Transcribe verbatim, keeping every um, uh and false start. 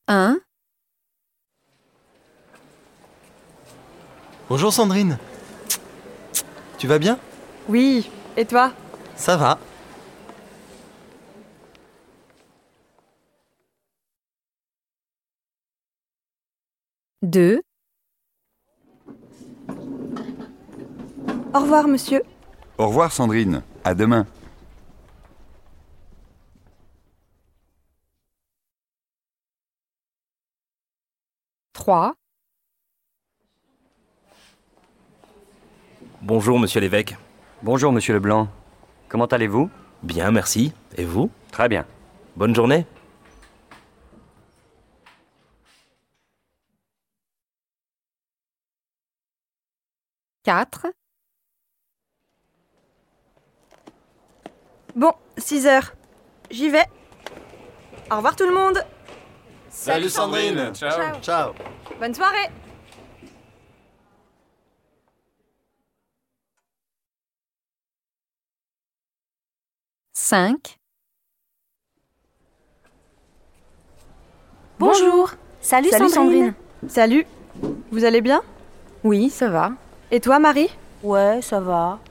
un. Bonjour Sandrine. Tu vas bien? Oui, et toi? Ça va. deux. Au revoir, monsieur. Au revoir Sandrine, à demain. trois. Bonjour, monsieur l'évêque. Bonjour, monsieur Leblanc. Comment allez-vous? Bien, merci. Et vous? Très bien. Bonne journée. quatre. Bon, six heures. J'y vais. Au revoir tout le monde. Salut Sandrine. Ciao. Ciao. Bonne soirée. cinq. Bonjour. Salut, Salut Sandrine. Salut. Vous allez bien? Oui, ça va. Et toi, Marie? Ouais, ça va.